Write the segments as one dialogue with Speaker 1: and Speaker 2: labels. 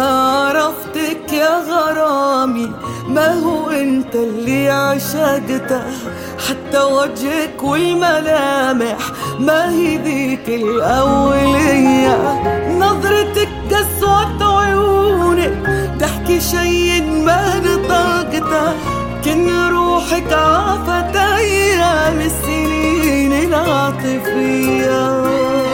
Speaker 1: ما عرفتك يا غرامي، ما هو انت اللي عشقته، حتى وجهك والملامح ما هي ذيك الأولية. نظرتك قسوة عيونك تحكي شي ما نطاقته، كن روحك عافت أيام السنين العاطفية.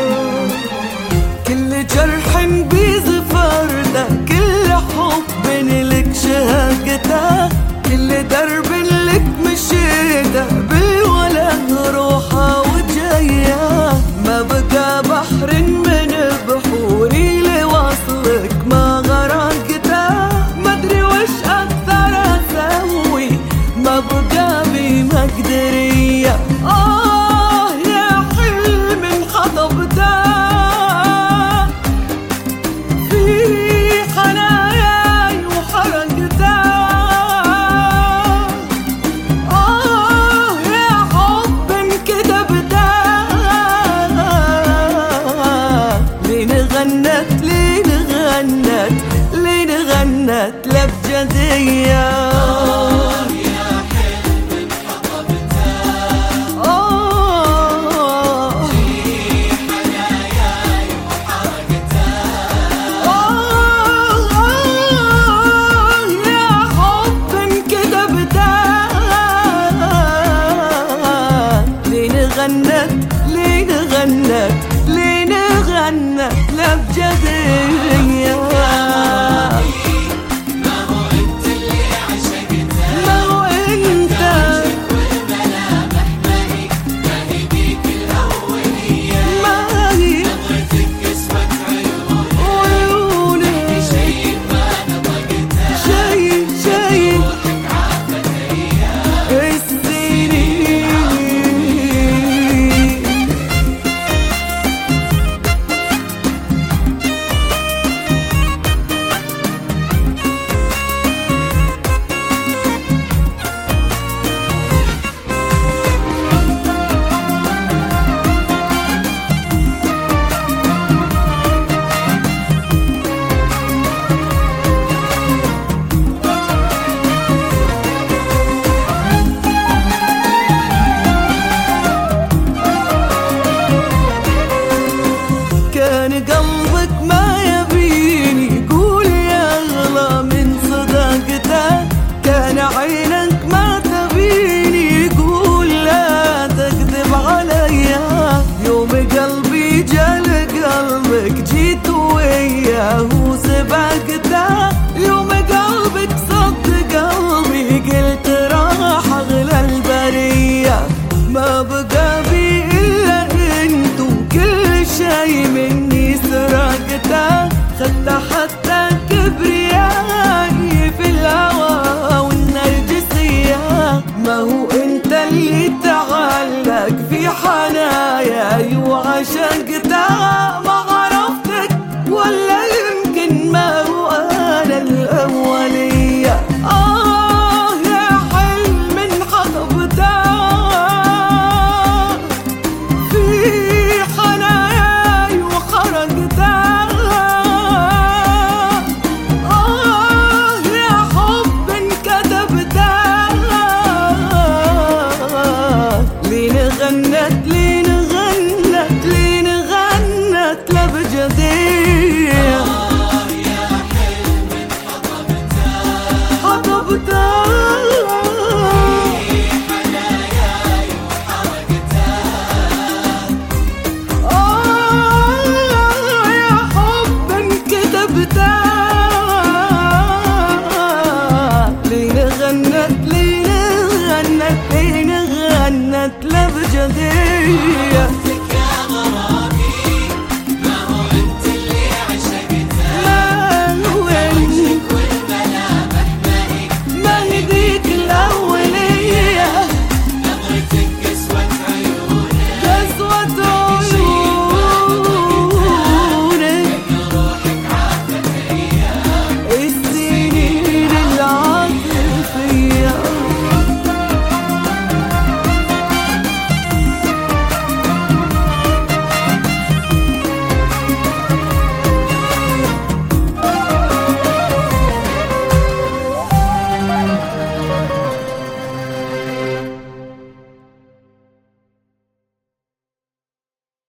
Speaker 1: كل جرح بزفرته، كل حب لك شهقته، كل درب لك مشيته بالوله روحه وجايه. ما بقى بحر من بحوري لوصلك ما غرقته، ما ادري وش اكثر اسوي، ما بقى بي مقدريه. يا حلم انخطبته لين غنت لبجدية.
Speaker 2: يا حلم انخطبته في حناياي وحرقته.
Speaker 1: يا حب انكتبته لين غنت لبجدية. قلبك ما يبيني قول يا أغلى من صداقته، كان عينك ما تبيني قول لا تكذب عليا. يوم قلبي جا لقلبك جيت وياه سباقته، يوم قلبك صد قلبي قلت راح أغلى البرية. ما بقى بي إلا انتو كل شي مني سرقته، خدت حتى كبريائي في الهوى والنرجسية. ما هو انت اللي تعلق في حناياي وعشقته، ما عرفتك ولا يمكن ما هو انا الاولية. يا حلم انخطبته في حناياي وخرقته. لين غنت لبجدية.
Speaker 2: يا حلم
Speaker 1: انخطبته
Speaker 2: في حناياي وحرقته.
Speaker 1: يا حب انكتبته لين غنت لبجدية.